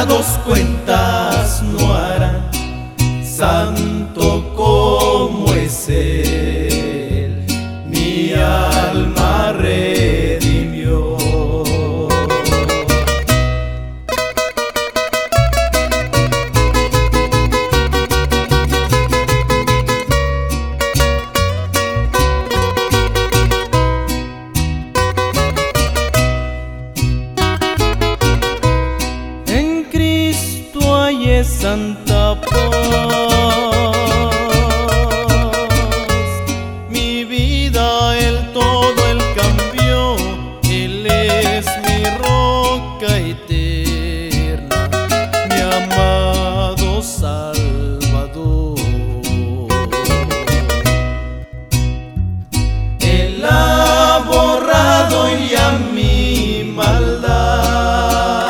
pecados cuentas no hará, santo como es Él, mi alma redimió. En Cristo hay santa paz, mi vida Él todo Él cambió, Él es mi roca eterna, mi amado Salvador. Él ha borrado ya mi maldad,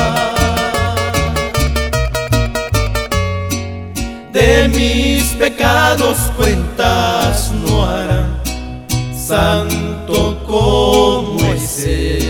de mis pecados cuentas no hará, santo como es Él.